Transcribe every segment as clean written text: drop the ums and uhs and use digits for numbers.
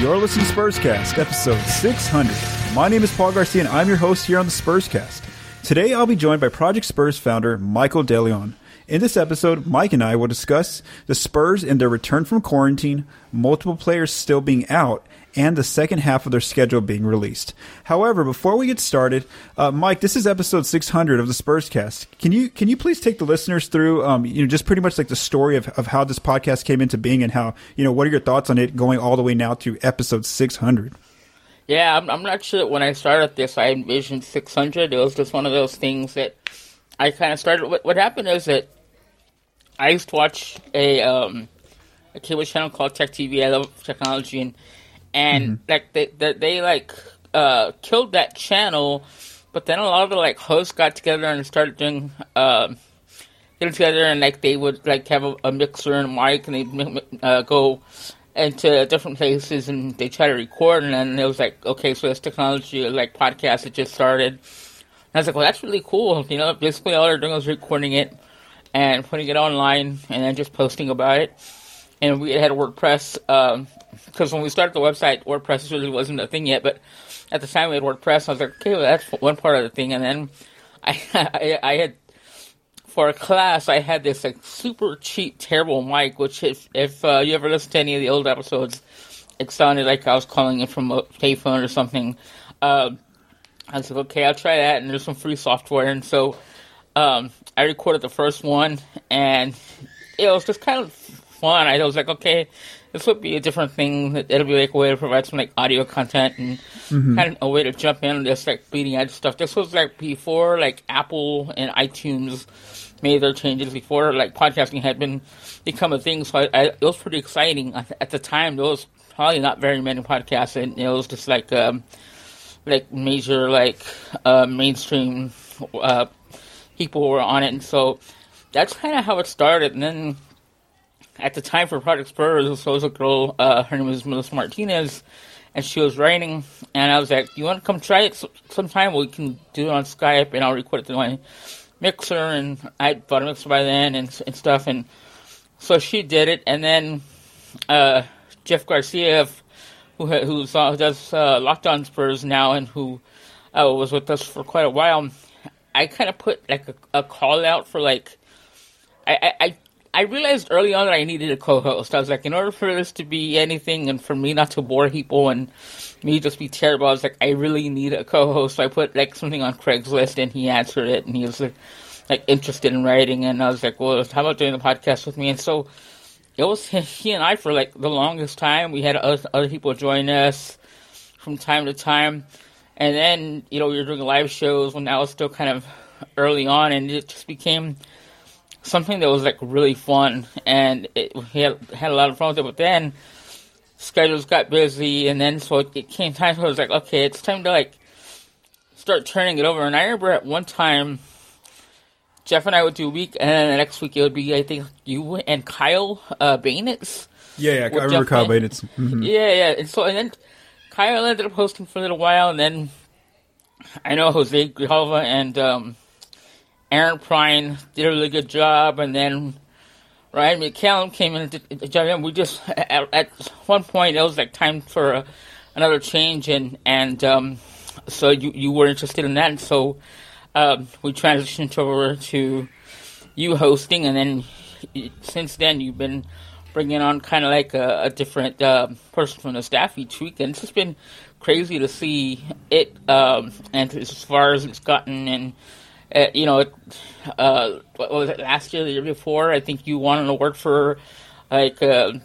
You're listening to Spurscast, episode 600. My name is Paul Garcia, and I'm your host here on the Spurscast. Today, I'll be joined by Project Spurs founder Michael DeLeon. In this episode, Mike and I will discuss the Spurs and their return from quarantine, multiple players still being out, and the second half of their schedule being released. However, before we get started, Mike, this is episode 600 of the Spurscast. Can you please take the listeners through, just pretty much like the story of how this podcast came into being and how, what are your thoughts on it going all the way now to episode 600? Yeah, I'm not sure when I started this, I envisioned 600. It was just one of those things that I kind of started. What happened is that I used to watch a cable channel called Tech TV. I love technology, and they killed that channel, but then a lot of the hosts got together and started doing getting together, and they would have a mixer and a mic, and they'd go into different places and they try to record, and then it was okay, so this technology podcast that just started. And I was well, that's really cool. Basically all they're doing was recording it and putting it online and then just posting about it. And we had WordPress, because when we started the website, WordPress really wasn't a thing yet, but at the time we had WordPress. I was okay, well, that's one part of the thing. And then I had, for a class, I had this super cheap, terrible mic, which if you ever listen to any of the old episodes, it sounded like I was calling it from a payphone or something. I was okay, I'll try that, and there's some free software. And so I recorded the first one, and it was just kind of fun. I was okay, this would be a different thing. It'll be a way to provide some audio content and kind of a way to jump in on this bleeding edge stuff. This was before Apple and iTunes made their changes, before podcasting had become a thing. So it was pretty exciting at the time. There was probably not very many podcasts, and it was just major mainstream people were on it, and so that's kind of how it started. And then at the time for Project Spurs, there was a girl, her name was Melissa Martinez, and she was writing, and I was do you want to come try it sometime? We can do it on Skype, and I'll record it to my mixer, and I bought a mixer by then and stuff, and so she did it. And then Jeff Garcia, who does Lockdown Spurs now, and who was with us for quite a while, I kind of put a call out for I realized early on that I needed a co-host. I was in order for this to be anything and for me not to bore people and me just be terrible, I was I really need a co-host. So I put something on Craigslist, and he answered it, and he was interested in writing, and I was well, how about doing the podcast with me? And so it was he and I for the longest time. We had other people join us from time to time, and then we were doing live shows when that was still kind of early on, and it just became something that was really fun, and we had a lot of fun with it. But then schedules got busy, and then so it came time. So I was okay, it's time to start turning it over. And I remember at one time, Jeff and I would do a week, and then the next week it would be, I think, you and Kyle Bainitz. Yeah, I remember Kyle Bainitz. Mm-hmm. Yeah, and then Kyle ended up hosting for a little while, and then I know Jose Grijalva and Aaron Prine did a really good job, and then Ryan McCallum came in and did a job. And we just, at one point, it was time for another change, and so you were interested in that, and so we transitioned over to you hosting, and then since then you've been bringing on kind of a different person from the staff each week, and it's just been crazy to see it, and as far as it's gotten, and what was it, last year, the year before, I think you won an award for the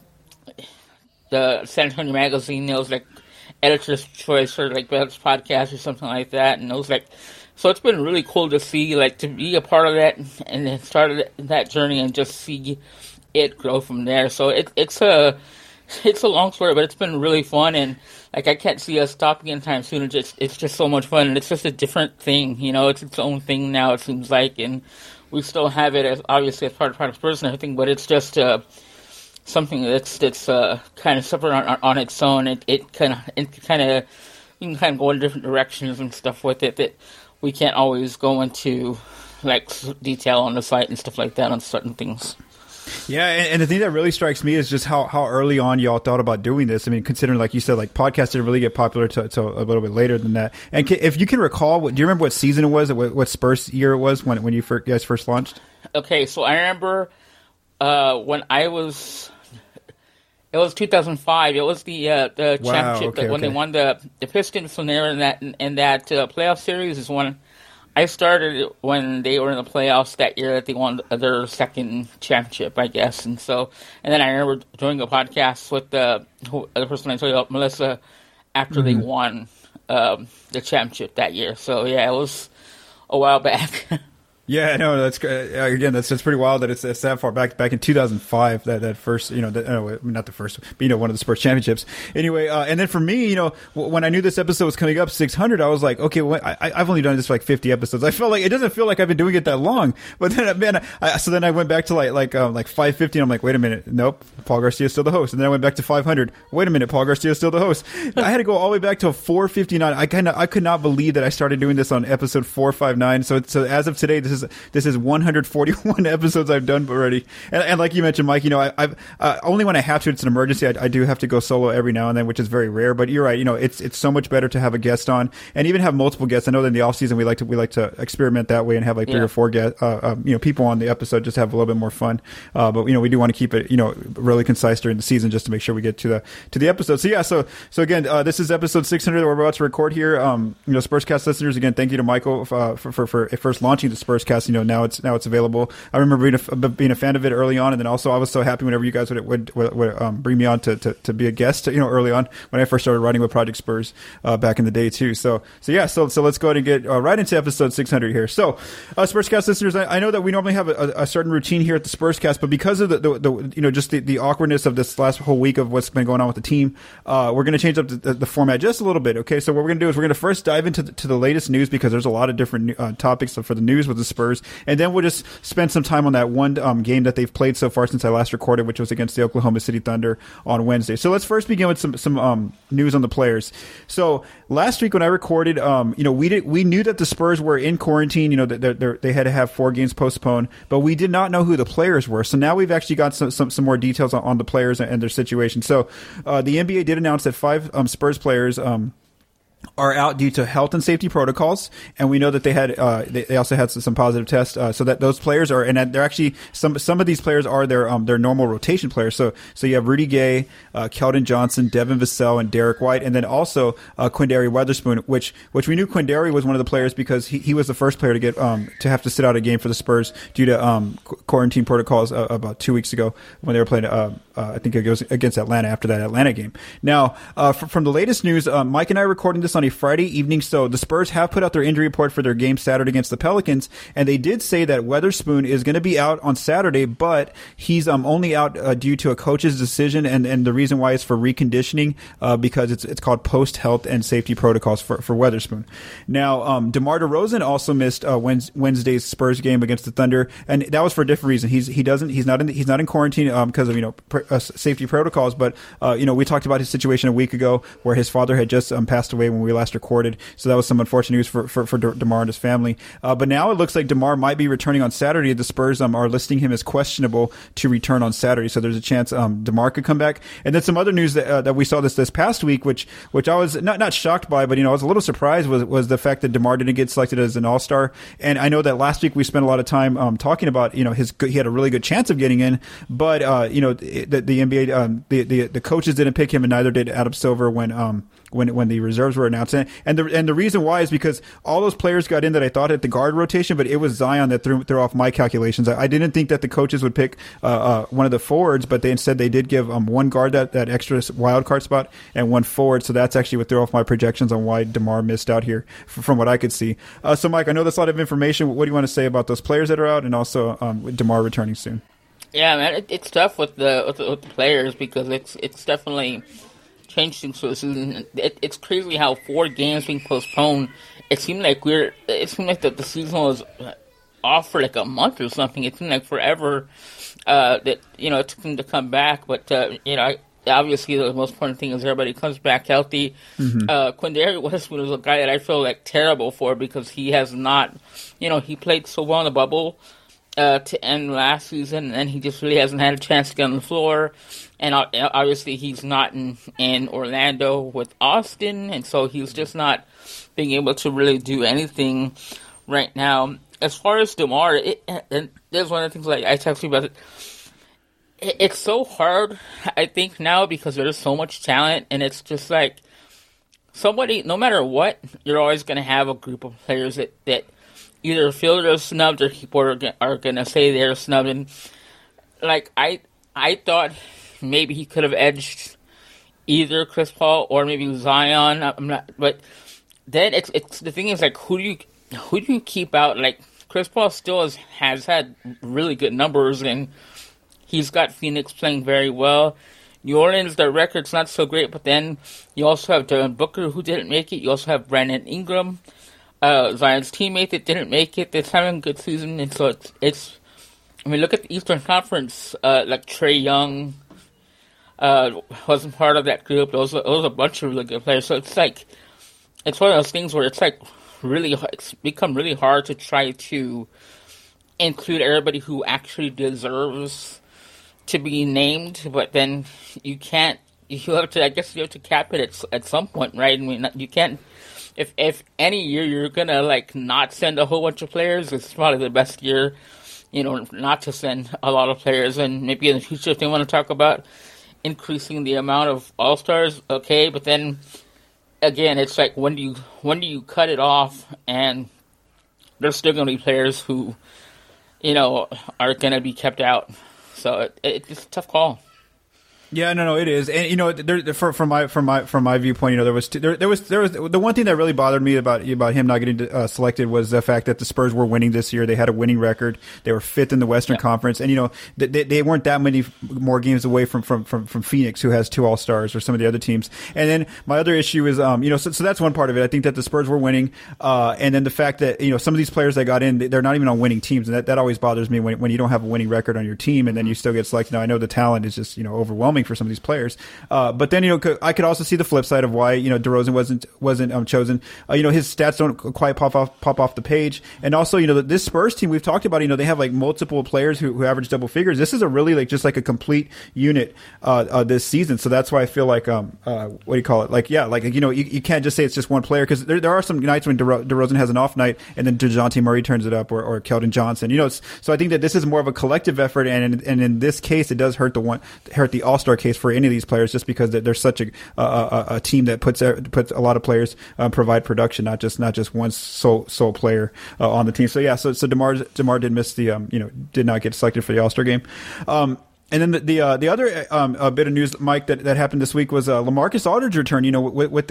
San Antonio Magazine. It was Editor's Choice or Best Podcast or something like that, and it was so it's been really cool to see to be a part of that and then started that journey and just see it grow from there. So it's a long story, but it's been really fun, and I can't see us stopping anytime soon. It's just so much fun, and it's just a different thing. It's its own thing now, it seems like, and we still have it as obviously as part of Project Spurs and everything, but it's just something that's kind of separate on its own. It kind of you can kind of go in different directions and stuff with it that we can't always go into detail on the site and stuff like that on certain things. Yeah, and the thing that really strikes me is just how early on y'all thought about doing this. I mean, considering, like you said, like podcasts didn't really get popular till a little bit later than that. And if you can recall, do you remember what season it was, what Spurs year it was when you guys first launched? Okay, so I remember when I was... It was 2005. It was the championship when they won the Pistons from there in that playoff series is when I started when they were in the playoffs that year that they won their second championship, I guess. And then I remember doing a podcast with the person I told you about, Melissa, after they won the championship that year. So yeah, it was a while back. Yeah, no, that's again, that's pretty wild that it's that far back in 2005 that first, not the first, but one of the Spurs championships. Anyway, and then for me, when I knew this episode was coming up, 600, I was like, okay, well, I've only done this for like 50 episodes. I felt like it doesn't feel like I've been doing it that long. But then, man, so then I went back to like 550, and I'm like, wait a minute, nope, Paul Garcia is still the host. And then I went back to 500. Wait a minute, Paul Garcia is still the host. I had to go all the way back to 459. I could not believe that I started doing this on episode 459. So as of today, this is 141 episodes I've done already. And like you mentioned, Mike, I've only when I have to, it's an emergency. I do have to go solo every now and then, which is very rare. But you're right. It's so much better to have a guest on and even have multiple guests. I know that in the off season we like to experiment that way and have like 3 or 4 guests, people on the episode, just have a little bit more fun. But we do want to keep it really concise during the season just to make sure we get to the episode. So yeah, so again, this is episode 600 that we're about to record here. Spurscast listeners, again, thank you to Michael for first launching the Spurscast. Now it's available. I remember being a fan of it early on, and then also I was so happy whenever you guys would bring me on to be a guest. Early on when I first started writing with Project Spurs back in the day too. So let's go ahead and get right into episode 600 here. So Spurscast listeners, I know that we normally have a certain routine here at the Spurscast, but because of the awkwardness of this last whole week of what's been going on with the team, we're going to change up the format just a little bit. Okay, so what we're going to do is we're going to first dive into the latest news because there's a lot of different topics for the news with the Spurs. And then we'll just spend some time on that one game that they've played so far since I last recorded, which was against the Oklahoma City Thunder on Wednesday. So let's first begin with some news on the players. So last week when I recorded, we knew that the Spurs were in quarantine. They had to have 4 games postponed, but we did not know who the players were. So now we've actually got some more details on the players and their situation. So the NBA did announce that 5 Spurs players are out due to health and safety protocols, and we know that they also had some positive tests. So that those players are, and they're actually some of these players are their normal rotation players. So you have Rudy Gay, Keldon Johnson, Devin Vassell, and Derek White, and then also Quinndary Weatherspoon, which we knew Quinndary was one of the players because he was the first player to get to have to sit out a game for the Spurs due to quarantine protocols about 2 weeks ago when they were playing. I think it was against Atlanta after that Atlanta game. Now, from the latest news, Mike and I are recording this on a Friday evening, so the Spurs have put out their injury report for their game Saturday against the Pelicans, and they did say that Weatherspoon is going to be out on Saturday, but he's only out due to a coach's decision, and the reason why is for reconditioning because it's called post-health and safety protocols for Weatherspoon. Now, DeMar DeRozan also missed Wednesday's Spurs game against the Thunder, and that was for a different reason. He's not in quarantine because of safety protocols, but we talked about his situation a week ago where his father had just passed away when we last recorded, so that was some unfortunate news for DeMar and his family. But now it looks like DeMar might be returning on Saturday. The Spurs are listing him as questionable to return on Saturday, so there's a chance DeMar could come back. And then some other news that we saw this past week, which I was not shocked by, but I was a little surprised was the fact that DeMar didn't get selected as an All-Star. And I know that last week we spent a lot of time talking about he had a really good chance of getting in, but the NBA the coaches didn't pick him, and neither did Adam Silver when the reserves were announced. And the reason why is because all those players got in that I thought at the guard rotation, but it was Zion that threw off my calculations. I didn't think that the coaches would pick one of the forwards, but instead they did give one guard that extra wild card spot and one forward. So that's actually what threw off my projections on why DeMar missed out here from what I could see. So Mike, I know that's a lot of information. What do you want to say about those players that are out and also DeMar returning soon? Yeah, man, it's tough with the players because it's definitely changed things for the season. It's crazy how 4 games being postponed. It seemed like the season was off for like a month or something. It seemed like forever that it took them to come back. But obviously the most important thing is everybody comes back healthy. Mm-hmm. Quinndary Weatherspoon is a guy that I feel like terrible for because he has not, he played so well in the bubble. to end last season, and he just really hasn't had a chance to get on the floor. And obviously, he's not in Orlando with Austin, and so he's just not being able to really do anything right now. As far as DeMar, and there's one of the things like I texted you about it. It's so hard, I think, now because there's so much talent, and it's just like somebody, no matter what, you're always going to have a group of players that either feel they're snubbed or people are going to say they're snubbed. And like I thought maybe he could have edged either Chris Paul or maybe Zion. I'm not, but then it's the thing is like who do you keep out? Like Chris Paul still has had really good numbers, and he's got Phoenix playing very well. New Orleans, their record's not so great, but then you also have Devin Booker, who didn't make it. You also have Brandon Ingram, Zion's teammate that didn't make it. That's having a good season, and so it's. I mean, look at the Eastern Conference. Like Trae Young wasn't part of that group. Those a bunch of really good players. So it's like it's one of those things where it's like it's become really hard to try to include everybody who actually deserves to be named, but then you can't. You have to. I guess you have to cap it at some point, right? I mean, you can't. If any year you're gonna like not send a whole bunch of players, it's probably the best year, not to send a lot of players. And maybe in the future, if they want to talk about increasing the amount of All-Stars, okay. But then again, it's like when do you cut it off? And there's still gonna be players who, are gonna be kept out. So it's a tough call. Yeah, no, it is, and from my viewpoint, there was the one thing that really bothered me about him not getting selected was the fact that the Spurs were winning this year. They had a winning record. They were fifth in the Western Conference, and they weren't that many more games away from Phoenix, who has 2 All-Stars, or some of the other teams. And then my other issue is, so that's one part of it. I think that the Spurs were winning, and then the fact that some of these players that got in, they're not even on winning teams, and that always bothers me when you don't have a winning record on your team and then you still get selected. Now I know the talent is just overwhelming for some of these players, but then I could also see the flip side of why DeRozan wasn't chosen. His stats don't quite pop off the page, and also this Spurs team we've talked about. They have like multiple players who average double figures. This is a really just like a complete unit this season. So that's why I feel like what do you call it? You can't just say it's just one player, because there are some nights when DeRozan has an off night and then DeJounte Murray turns it up, or Keldon Johnson. So I think that this is more of a collective effort, and in this case it does hurt the All-Star case for any of these players, just because they're such a team that puts a lot of players provide production, not just one sole player on the team. So yeah, so DeMar did miss did not get selected for the All-Star game. And then the other bit of news, Mike, that happened this week was LaMarcus Aldridge return. With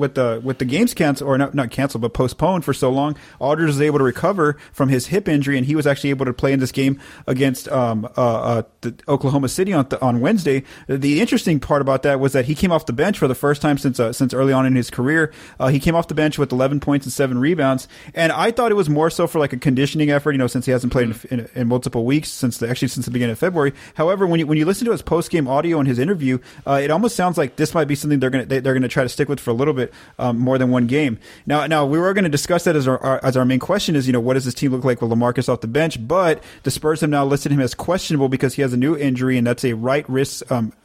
the games canceled, or not canceled, but postponed for so long, Aldridge was able to recover from his hip injury, and he was actually able to play in this game against the Oklahoma City on Wednesday. The interesting part about that was that he came off the bench for the first time since early on in his career. He came off the bench with 11 points and 7 rebounds, and I thought it was more so for like a conditioning effort, since he hasn't played in multiple weeks since the beginning of February. However, when you listen to his post game audio and his interview, it almost sounds like this might be something they're gonna try to stick with for a little bit more than one game. Now we were going to discuss that as our main question is what does this team look like with LaMarcus off the bench? But the Spurs have now listed him as questionable because he has a new injury, and that's a right wrist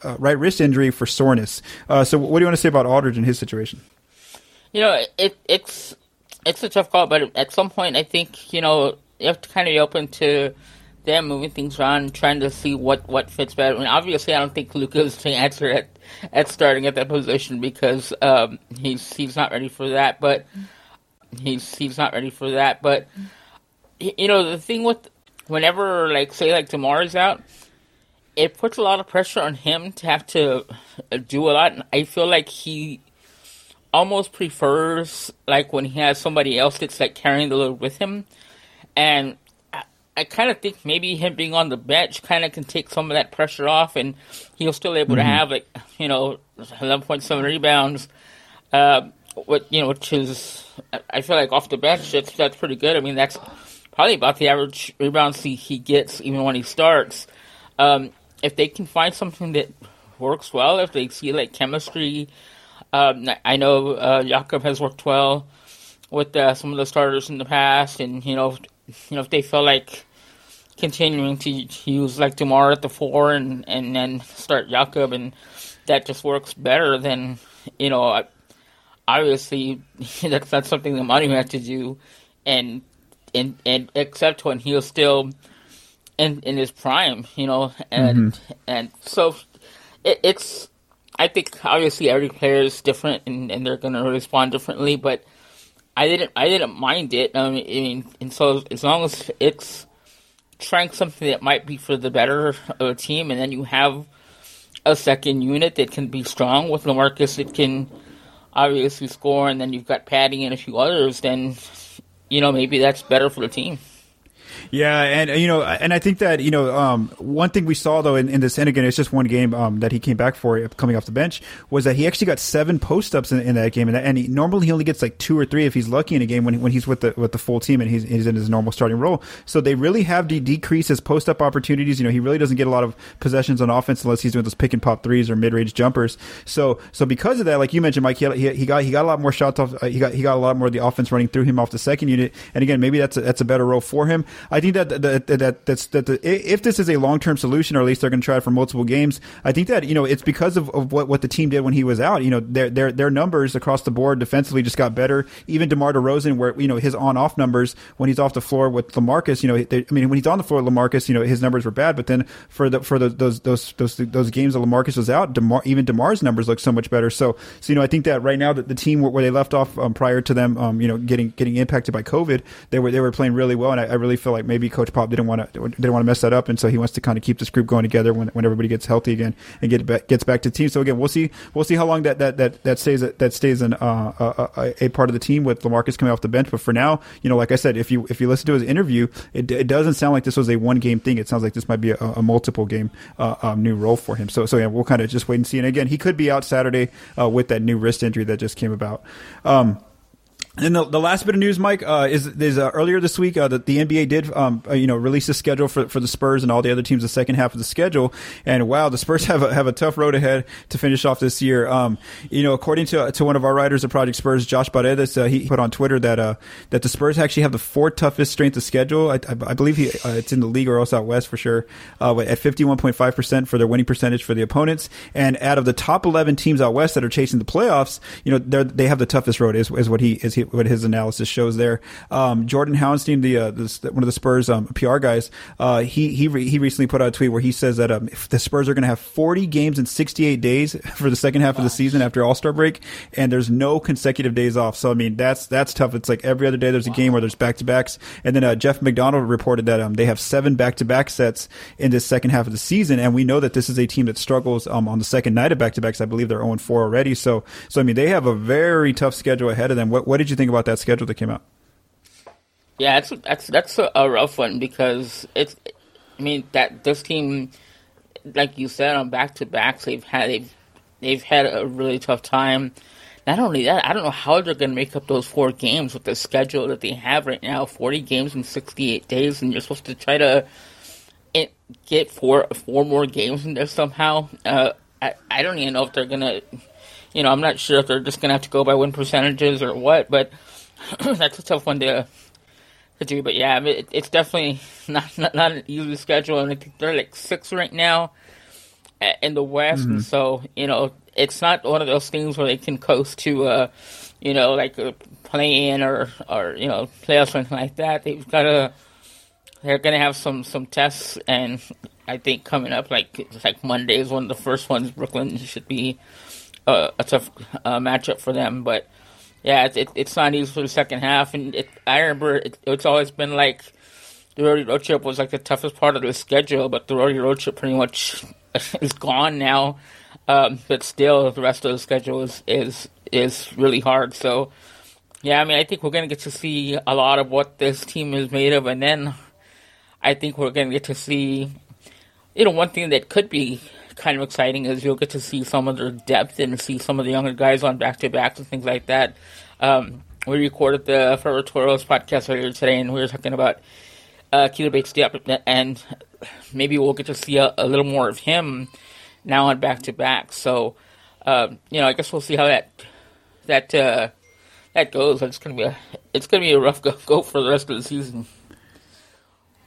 injury for soreness. So what do you want to say about Aldridge and his situation? It's a tough call, but at some point I think you have to kind of be open to them moving things around, trying to see what fits better. I mean, obviously, I don't think Luka is the answer at starting at that position, because he's not ready for that. But he's not ready for that. But the thing with whenever say DeMar is out, it puts a lot of pressure on him to have to do a lot. And I feel like he almost prefers when he has somebody else that's carrying the load with him, and I kind of think maybe him being on the bench kind of can take some of that pressure off, and he'll still able to have 11.7 rebounds, which is I feel like off the bench that's pretty good. I mean, that's probably about the average rebounds he gets even when he starts. If they can find something that works well, if they see chemistry, I know Jakob has worked well with some of the starters in the past, and if they feel like continuing to use like DeMar at the 4 and then start Jakob, and that just works better than, obviously that's something that Manu had to do, and except when he was still in his prime, and so it's. I think obviously every player is different and they're going to respond differently, but I didn't mind it. I mean, and so as long as it's trying something that might be for the better of a team, and then you have a second unit that can be strong with LaMarcus that can obviously score, and then you've got Patty and a few others, then maybe that's better for the team. Yeah, and I think that one thing we saw though in this, and again it's just one game that he came back for coming off the bench, was that he actually got 7 post ups in that game, and normally he only gets like 2 or 3 if he's lucky in a game when he's with the full team and he's in his normal starting role. So they really have decreased his post up opportunities. He really doesn't get a lot of possessions on offense unless he's doing those pick and pop threes or mid range jumpers. So because of that, like you mentioned, Mike, he got a lot more shots off. He got a lot more of the offense running through him off the second unit, and again maybe that's a better role for him. I think that if this is a long-term solution, or at least they're going to try it for multiple games, I think that it's because of what the team did when he was out. Their numbers across the board defensively just got better. Even DeMar DeRozan, where his on-off numbers when he's off the floor with LaMarcus, when he's on the floor with LaMarcus, his numbers were bad, but then for those games that LaMarcus was out, even DeMar's numbers look so much better. So I think that right now that the team where they left off prior to them, getting impacted by COVID, they were playing really well, and I really feel like maybe Coach Pop didn't want to mess that up, and so he wants to kind of keep this group going together when everybody gets healthy again and gets back to the team. So again, we'll see how long that stays in a part of the team with LaMarcus coming off the bench. But for now, like I said, if you listen to his interview, it doesn't sound like this was a 1-game thing. It sounds like this might be a multiple game new role for him. So yeah, we'll kind of just wait and see. And again, he could be out Saturday with that new wrist injury that just came about. And the last bit of news, Mike, is earlier this week that the NBA did release the schedule for the Spurs and all the other teams the second half of the schedule. And wow, the Spurs have a tough road ahead to finish off this year. According to one of our writers at Project Spurs, Josh Paredes, he put on Twitter that the Spurs actually have the 4th toughest strength of schedule. I believe it's in the league or else out west for sure. At 51.5% for their winning percentage for the opponents, and out of the top 11 teams out west that are chasing the playoffs, they have the toughest road. Is what his analysis shows there. Jordan Howenstein, one of the Spurs PR guys, he recently put out a tweet where he says that if the Spurs are going to have 40 games in 68 days for the second half of the season after All-Star break, and there's no consecutive days off. So I mean that's tough. It's like every other day there's a game where there's back-to-backs. And then Jeff McDonald reported that they have 7 back-to-back sets in this second half of the season, and we know that this is a team that struggles on the second night of back-to-backs. I believe they're 0-4 already. So I mean they have a very tough schedule ahead of them. What did you think about that schedule that came out? Yeah, that's a rough one, because that this team, like you said, on back-to-backs, they've had a really tough time. Not only that, I don't know how they're going to make up those 4 games with the schedule that they have right now. 40 games in 68 days, and you're supposed to try to get four more games in there somehow. I don't even know if they're going to. I'm not sure if they're just going to have to go by win percentages or what, but that's a tough one to do. But yeah, it's definitely not an easy schedule, and I think they're like 6 right now in the West, and so it's not one of those things where they can coast to like a play-in or playoffs or anything like that. They're gonna have some tests, and I think coming up like Monday is one of the first ones. Brooklyn should be a tough matchup for them, but yeah, it's not easy for the second half. And I remember it's always been like the road trip was like the toughest part of the schedule, but the road trip pretty much is gone now. But still, the rest of the schedule is really hard. So yeah, I think we're gonna get to see a lot of what this team is made of, and then I think we're gonna get to see, one thing that could be kind of exciting is you'll get to see some of their depth and see some of the younger guys on back-to-backs and things like that. We recorded the Forever Toros podcast earlier today, and we were talking about Keita Bates-Diop, and maybe we'll get to see a little more of him now on back-to-back. So, I guess we'll see how that goes. It's gonna be a rough go for the rest of the season.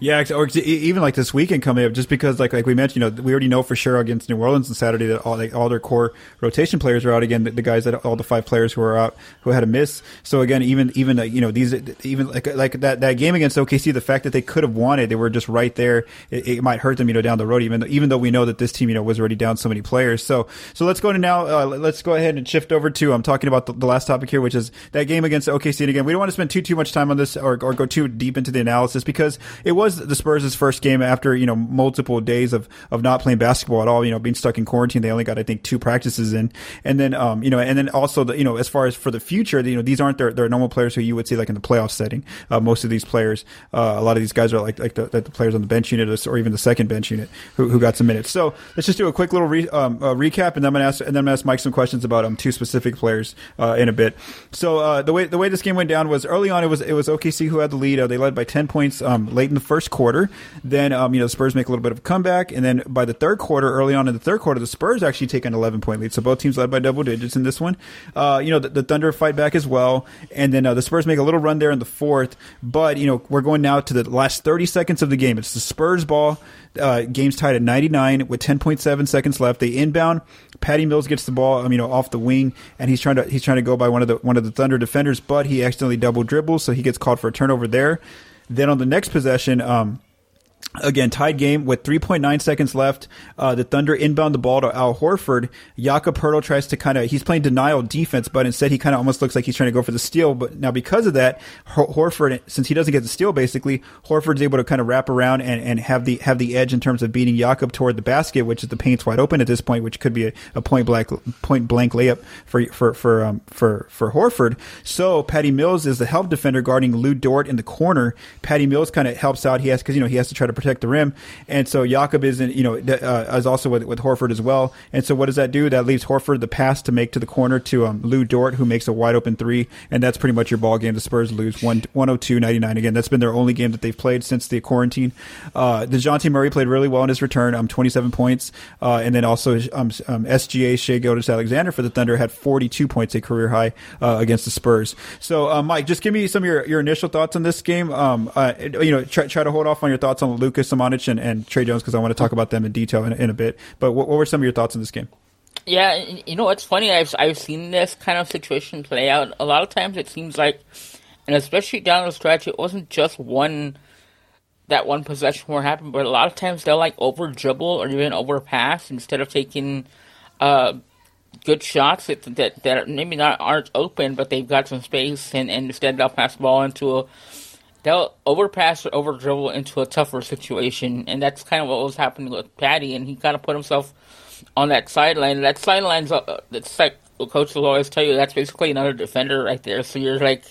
Yeah, or even like this weekend coming up, just because like we mentioned, we already know for sure against New Orleans on Saturday that all their core rotation players are out again. The guys that all the 5 players who are out who had a miss. So again, even these even like that game against OKC, the fact that they could have won it, they were just right there. It might hurt them down the road, even though we know that this team was already down so many players. So let's go to now. Let's go ahead and shift over to I'm talking about the last topic here, which is that game against OKC. And again, we don't want to spend too much time on this or go too deep into the analysis because it was the Spurs' first game after, multiple days of not playing basketball at all, being stuck in quarantine. They only got, I think, 2 practices in. And then, and then also as far as for the future, these aren't their normal players who you would see like in the playoff setting. Most of these players, a lot of these guys are like the players on the bench unit or even the second bench unit who got some minutes. So let's just do a quick little recap, and then I'm going to ask Mike some questions about 2 specific players in a bit. So the way this game went down was early on it was OKC who had the lead. They led by 10 points late in the first quarter. Then the Spurs make a little bit of a comeback, and then by the third quarter, early on in the third quarter, the Spurs actually take an 11-point lead. So both teams led by double digits in this one. The Thunder fight back as well, and then the Spurs make a little run there in the fourth. But we're going now to the last 30 seconds of the game. It's the Spurs ball. Game's tied at 99 with 10.7 seconds left. They inbound. Patty Mills gets the ball, off the wing, and he's trying to go by one of the Thunder defenders, but he accidentally double dribbles, so he gets called for a turnover there. Then on the next possession, again, tied game with 3.9 seconds left. The Thunder inbound the ball to Al Horford. Jakob Poeltl tries to he's playing denial defense, but instead he kind of almost looks like he's trying to go for the steal. But now because of that, Horford, since he doesn't get the steal, basically, Horford's able to kind of wrap around and have the edge in terms of beating Jakob toward the basket, which is the paint's wide open at this point, which could be a point blank layup for Horford. So Patty Mills is the help defender guarding Lou Dort in the corner. Patty Mills kind of helps out. He has to try to protect the rim, and so Jakob is is also with Horford as well. And so what does that do? That leaves Horford the pass to make to the corner to Lou Dort, who makes a wide open 3, and that's pretty much your ball game. The Spurs lose 102-99. Again, that's been their only game that they've played since the quarantine. DeJounte Murray played really well in his return, 27 points, and then also SGA Shai Gilgeous-Alexander for the Thunder had 42 points, a career high against the Spurs. So Mike, just give me some of your initial thoughts on this game. Try to hold off on your thoughts on Lucas Samanic and Trey Jones because I want to talk about them in detail in a bit. But what were some of your thoughts on this game? Yeah, it's funny. I've seen this kind of situation play out. A lot of times it seems like, and especially down the stretch, it wasn't just one possession where it happened, but a lot of times they'll over dribble or even overpass instead of taking good shots that maybe aren't open, but they've got some space, and instead they'll pass the ball they'll overpass or over dribble into a tougher situation, and that's kind of what was happening with Patty, and he kind of put himself on that sideline. That sideline's it's like the coach will always tell you, that's basically another defender right there. So you're that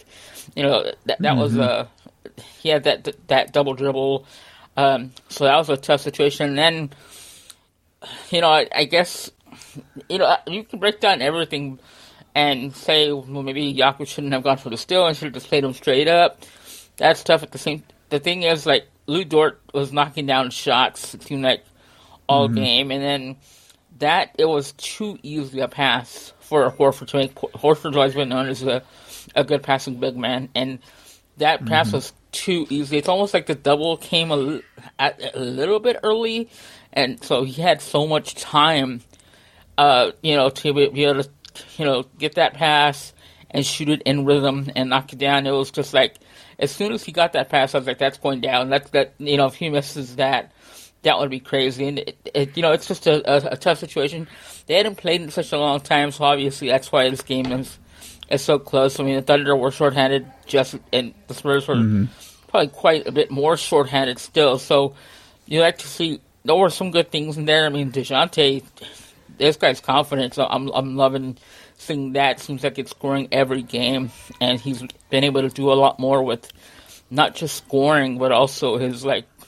was he had that double dribble, so that was a tough situation. And then I guess you can break down everything and say, well, maybe Jakob shouldn't have gone for the steal and should have just played him straight up. That's tough. The thing is, Lou Dort was knocking down shots, it seemed like, all game, and then it was too easy a pass for Horford to make. Horford's always been known as a good passing big man, and that pass was too easy. It's almost like the double came a little bit early, and so he had so much time, to be able to, get that pass and shoot it in rhythm and knock it down. It was just as soon as he got that pass, I was like, that's going down. If he misses that would be crazy. And it's just a tough situation. They hadn't played in such a long time, so obviously that's why this game is so close. I mean, the Thunder were shorthanded, and the Spurs were probably quite a bit more shorthanded still. So you like to see there were some good things in there. I mean, DeJounte, this guy's confident, so I'm loving seeing that. Seems like it's scoring every game, and he's been able to do a lot more with not just scoring, but also his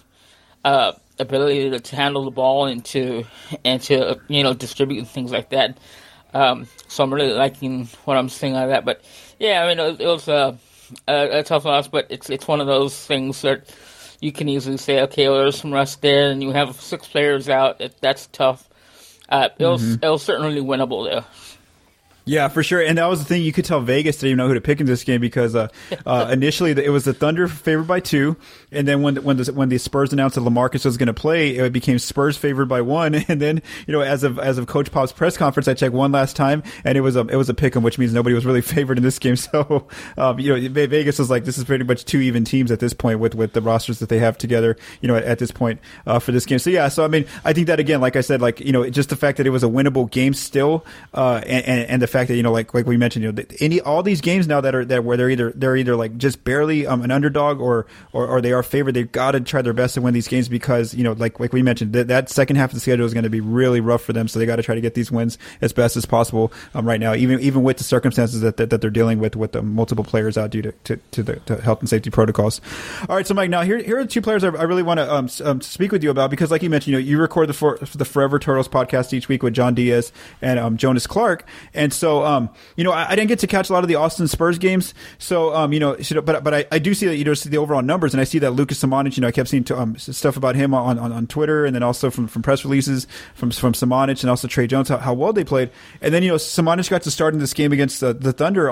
ability to handle the ball and to distribute and things like that. So I'm really liking what I'm seeing out of that. But yeah, I mean, it was a tough loss, but it's one of those things that you can easily say, okay, well, there's some rust there, and you have 6 players out. That's tough. It was certainly winnable, though. Yeah, for sure. And that was the thing. You could tell Vegas didn't even know who to pick in this game because initially it was the Thunder favored by 2, and then when the Spurs announced that LaMarcus was going to play, it became Spurs favored by 1. And then as of Coach Pop's press conference, I checked one last time, and it was a pick 'em, which means nobody was really favored in this game. So Vegas was like, this is pretty much 2 even teams at this point with the rosters that they have together. At this point for this game. So yeah, so I mean, I think that again, like I said, just the fact that it was a winnable game still, and the fact that like we mentioned, all these games now where they're either like just barely an underdog or they are favored, they've got to try their best to win these games because like we mentioned, that second half of the schedule is going to be really rough for them, so they got to try to get these wins as best as possible right now, even with the circumstances that they're dealing with the multiple players out due to the health and safety protocols. All right, so Mike, now here are 2 players I really want to speak with you about because, like you mentioned, you record the Forever Turtles podcast each week with John Diaz and Jonas Clark, and so I didn't get to catch a lot of the Austin Spurs games, so but I do see that see the overall numbers, and I see that Lucas Samanic, I kept seeing stuff about him on Twitter, and then also from press releases from Samanic and also Trey Jones how well they played, and then Samanic got to start in this game against the Thunder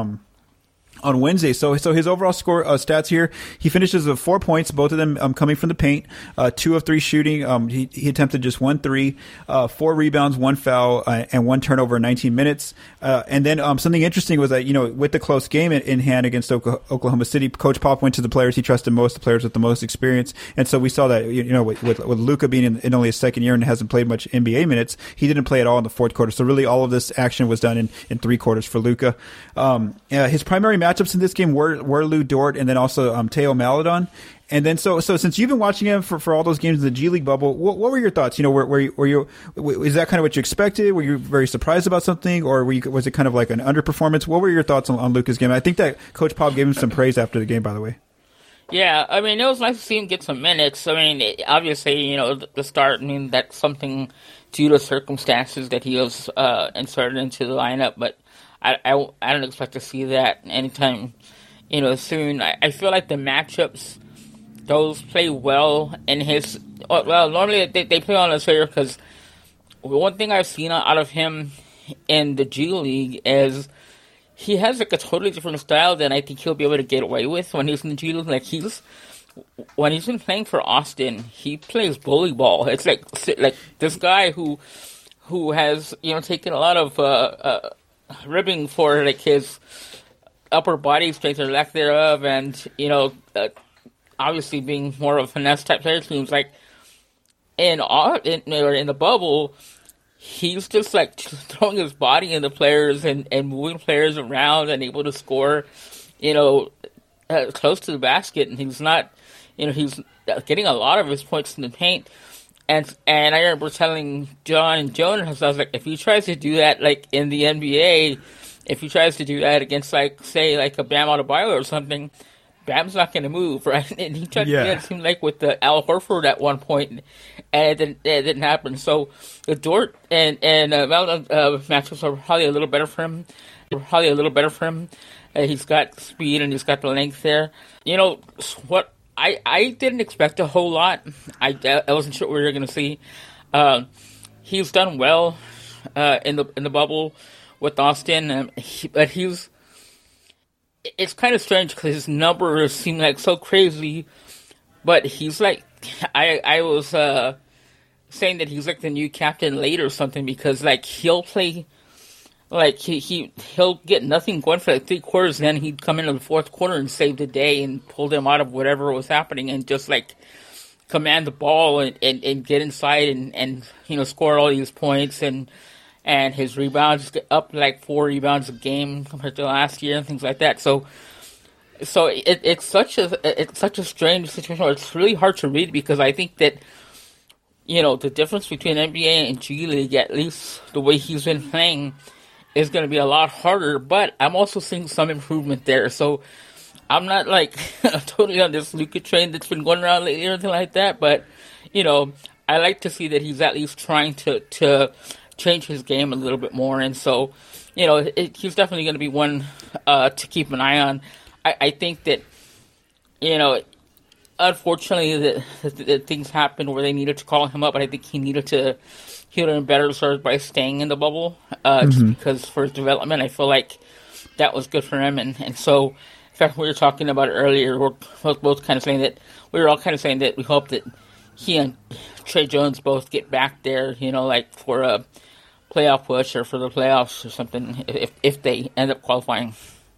on Wednesday. So his overall score stats here, he finishes with 4 points, both of them coming from the paint, 2 of 3 shooting. He attempted just 1 3, 4 rebounds, 1 foul, and 1 turnover in 19 minutes. And then something interesting was that with the close game in hand against Oklahoma City, Coach Pop went to the players he trusted most, the players with the most experience. And so we saw that with Luka being in only his second year and hasn't played much NBA minutes, he didn't play at all in the fourth quarter. So really all of this action was done in 3 quarters for Luka. His primary matchups in this game were Lou Dort and then also Teo Maledon. And then so since you've been watching him for all those games in the G League bubble, what were your thoughts? Were you is that kind of what you expected? Were you very surprised about something, or was it kind of like an underperformance? What were your thoughts on Luka's game? I think that Coach Pop gave him some praise after the game, by the way. Yeah, I mean, it was nice to see him get some minutes. I mean, obviously, the start, that's something due to circumstances that he was inserted into the lineup, but I don't expect to see that anytime, soon. I feel like the matchups, those play well in his. Well, normally they play on his favor because one thing I've seen out of him in the G League is he has like a totally different style than I think he'll be able to get away with when he's in the G League. Like when he's been playing for Austin, he plays bully ball. It's like this guy who has taken a lot of ribbing for like his upper body strength or lack thereof, and obviously being more of a finesse type player. Seems like in the bubble, he's just like throwing his body into players and moving players around and able to score, close to the basket, and he's not, he's getting a lot of his points in the paint. And I remember telling John and Jonas, I was like, if he tries to do that, like, in the NBA, if he tries to do that against, like, say, like, a Bam Adebayo or something, Bam's not going to move, right? And he tried to do that, it seemed like, with the Al Horford at one point, and it didn't happen. So the Dort and Maledon matchups are probably a little better for him. He's got speed and he's got the length there. What I didn't expect a whole lot. I wasn't sure what we were going to see. He's done well in the bubble with Austin, but it's kind of strange because his numbers seem like so crazy. But he's like, I was saying that he's like the new Captain Late or something, because like he'll play. Like, he'll get nothing going for like 3 quarters, and then he'd come into the fourth quarter and save the day and pull them out of whatever was happening and just, like, command the ball and get inside and score all these points. And his rebounds get up like 4 rebounds a game compared to last year and things like that. So it's such a strange situation. It's really hard to read because I think that, the difference between NBA and G League, at least the way he's been playing, is going to be a lot harder, but I'm also seeing some improvement there. So I'm not like totally on this Luka train that's been going around lately or anything like that, but I like to see that he's at least trying to change his game a little bit more, and so he's definitely going to be one to keep an eye on. I think that unfortunately, that things happened where they needed to call him up, but I think he needed to better served by staying in the bubble, just because for his development, I feel like that was good for him. And so, in fact, we were talking about it earlier. We're both kind of saying that we were all kind of saying that we hope that he and Trey Jones both get back there, like for a playoff push or for the playoffs or something, if they end up qualifying.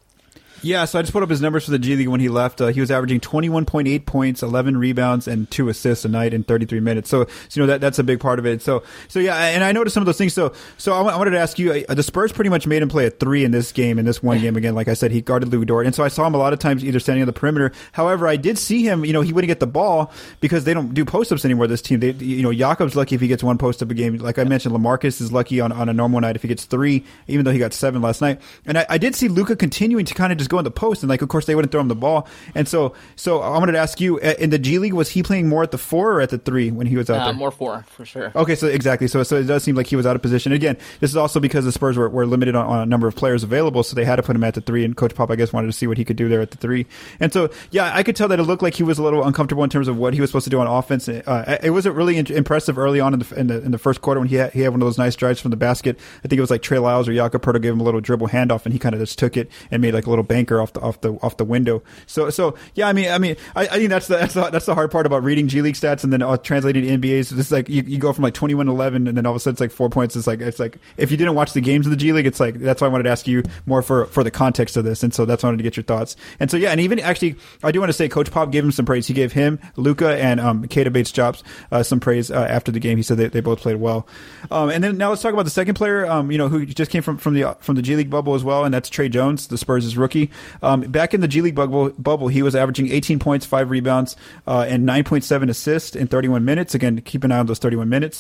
Yeah, so I just put up his numbers for the G League when he left. He was averaging 21.8 points, 11 rebounds, and 2 assists a night in 33 minutes. So that's a big part of it. So yeah, and I noticed some of those things. So I wanted to ask you, the Spurs pretty much made him play a 3 in this one game. Again, like I said, he guarded Lou Dort, and so I saw him a lot of times either standing on the perimeter. However, I did see him. He wouldn't get the ball because they don't do post ups anymore. This team, Jakob's lucky if he gets 1 post up a game. Like I mentioned, LaMarcus is lucky on a normal night if he gets 3, even though he got 7 last night. And I did see Luka continuing to kind of just go in the post, and of course they wouldn't throw him the ball. And so I wanted to ask you, in the G League, was he playing more at the 4 or at the 3 when he was out there? More 4 for sure. Okay, so exactly. So it does seem like he was out of position. Again, this is also because the Spurs were limited on a number of players available, so they had to put him at the 3. And Coach Pop, I guess, wanted to see what he could do there at the 3. And so, yeah, I could tell that it looked like he was a little uncomfortable in terms of what he was supposed to do on offense. It wasn't really impressive early on in the first quarter when he had one of those nice drives from the basket. I think it was like Trey Lyles or Jakob Poeltl gave him a little dribble handoff, and he kind of just took it and made like a little banker off the window. So yeah, I think that's the hard part about reading G League stats and then translating to NBA. So it's like you go from like 21-11 and then all of a sudden it's like 4 points. It's like if you didn't watch the games of the G League, it's like that's why I wanted to ask you more for the context of this. And so that's why I wanted to get your thoughts. And so yeah, and even actually I do want to say Coach Pop gave him some praise. He gave him, Luka, and Keita Bates-Jobs some praise after the game. He said they both played well. And then now let's talk about the second player, who just came from the G League bubble as well, and that's Trey Jones, the Spurs' rookie. Back in the G League bubble, he was averaging 18 points, 5 rebounds, and 9.7 assists in 31 minutes. Again, keep an eye on those 31 minutes.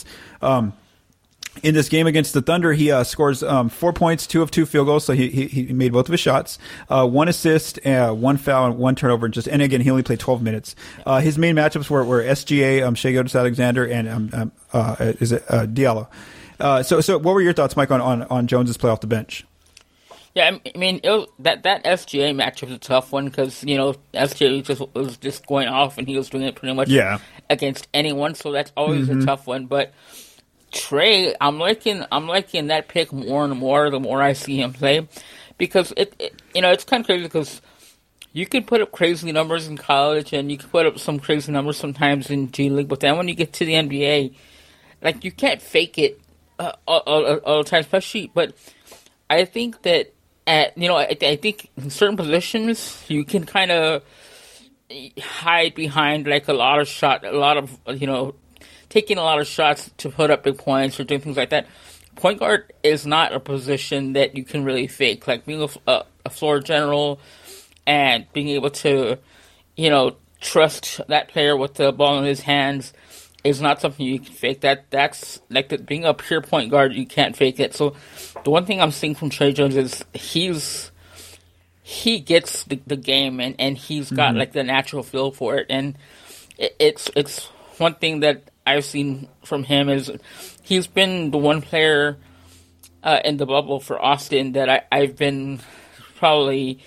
In this game against the Thunder, he scores 4 points, 2 of 2 field goals, so he made both of his shots. 1 assist, 1 foul, and 1 turnover. And again, he only played 12 minutes. His main matchups were SGA, Shai Gilgeous-Alexander, and Diallo. So what were your thoughts, Mike, on Jones's play off the bench? Yeah, I mean, that SGA matchup was a tough one because, SGA was just going off and he was doing it pretty much against anyone, so that's always a tough one. But Trey, I'm liking that pick more and more the more I see him play, because it's kind of crazy because you can put up crazy numbers in college and you can put up some crazy numbers sometimes in G League, but then when you get to the NBA, like, you can't fake it all the time, especially. But I think that I think in certain positions you can kind of hide behind like taking a lot of shots to put up big points or doing things like that. Point guard is not a position that you can really fake. Like being a floor general and being able to, trust that player with the ball in his hands is not something you can fake. That's like being a pure point guard, you can't fake it. So the one thing I'm seeing from Trey Jones is he gets the game and he's got like the natural feel for it. And it's one thing that I've seen from him is he's been the one player in the bubble for Austin that I've been probably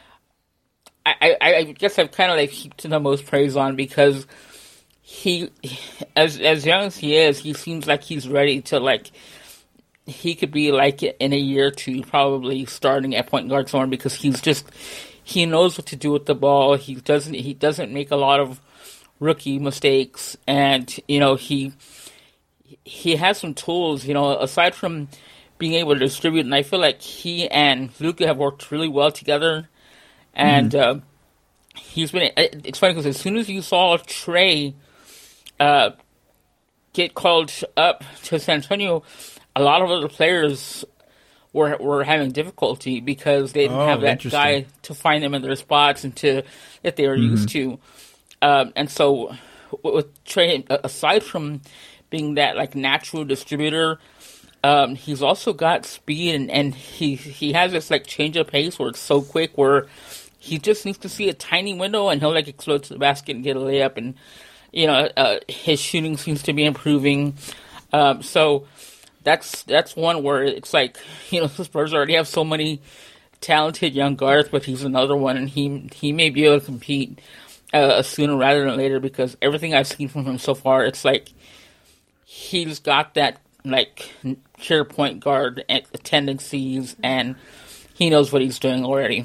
I guess I've kind of like heaped the most praise on, because he, as young as he is, he seems like he's ready to he could be like in a year or two probably starting at point guard somewhere, because he knows what to do with the ball. He doesn't make a lot of rookie mistakes, and he has some tools, aside from being able to distribute, and I feel like he and Luka have worked really well together. And it's funny because as soon as you saw Trey get called up to San Antonio, a lot of other players were having difficulty because they didn't have that guy to find them in their spots and that they were used to. And so with Trey, aside from being that like natural distributor, he's also got speed and he has this like change of pace where it's so quick where he just needs to see a tiny window and he'll like explode to the basket and get a layup, and his shooting seems to be improving. So that's one where it's like, the Spurs already have so many talented young guards, but he's another one, and he may be able to compete sooner rather than later, because everything I've seen from him so far, it's like he's got that like pure point guard tendencies, and he knows what he's doing already.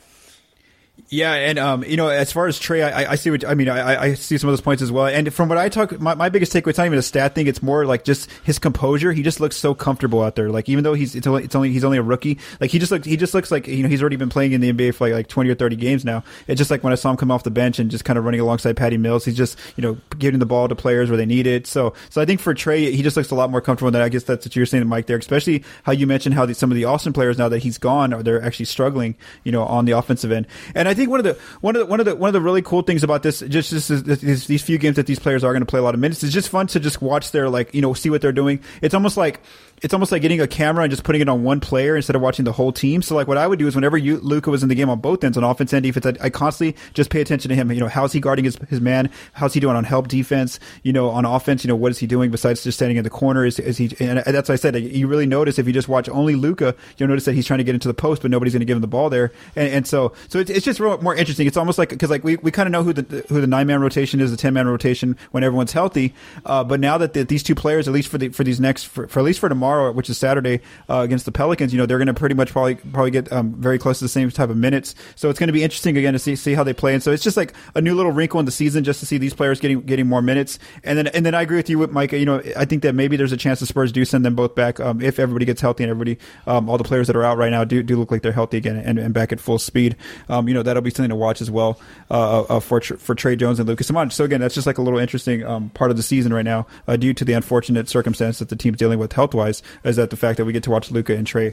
Yeah, and as far as Trae, I see what I mean. I see some of those points as well. And from what I talk, my biggest takeaway, it's not even a stat thing. It's more like just his composure. He just looks so comfortable out there. Like even though he's only a rookie, like he just looks like he's already been playing in the NBA for like 20 or 30 games now. It's just like when I saw him come off the bench and just kind of running alongside Patty Mills, he's just giving the ball to players where they need it. So I think for Trae, he just looks a lot more comfortable. Than I guess that's what you're saying, Mike. There, especially how you mentioned how some of the Austin players now that he's gone, they're actually struggling, on the offensive end. And I think one of the really cool things about this, just is these few games that these players are going to play a lot of minutes. It's just fun to just watch their see what they're doing. It's almost like getting a camera and just putting it on one player instead of watching the whole team. So like what I would do is whenever Luka was in the game on both ends, on offense and defense, I constantly just pay attention to him. How's he guarding his man? How's he doing on help defense? On offense, what is he doing besides just standing in the corner? Is he? And that's what I said. You really notice if you just watch only Luka, you'll notice that he's trying to get into the post, but nobody's going to give him the ball there. And so it's just more interesting. It's almost like, because like we kind of know who the 9-man rotation is, the 10-man rotation when everyone's healthy. But now that these two players, at least for at least for tomorrow, which is Saturday, against the Pelicans, they're going to pretty much probably get very close to the same type of minutes. So it's going to be interesting again to see how they play. And so it's just like a new little wrinkle in the season just to see these players getting more minutes. And then I agree with you, Mike. I think that maybe there's a chance the Spurs do send them both back if everybody gets healthy and everybody, all the players that are out right now do look like they're healthy again and back at full speed. That'll be something to watch as well for Trae Jones and Lucas Simon. So again, that's just like a little interesting part of the season right now due to the unfortunate circumstance that the team's dealing with health wise. Is that the fact that we get to watch Luka and Trae.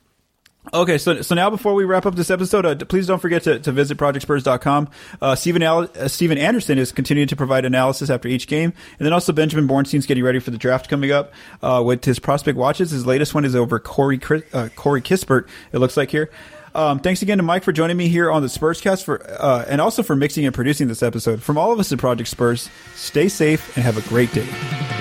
Okay, so now before we wrap up this episode, please don't forget to visit ProjectSpurs.com. Steven Anderson is continuing to provide analysis after each game, and then also Benjamin Bornstein's getting ready for the draft coming up with his prospect watches. His latest one is over Corey Kispert, it looks like here. Thanks again to Mike for joining me here on the Spurscast and also for mixing and producing this episode. From all of us at Project Spurs, stay safe and have a great day.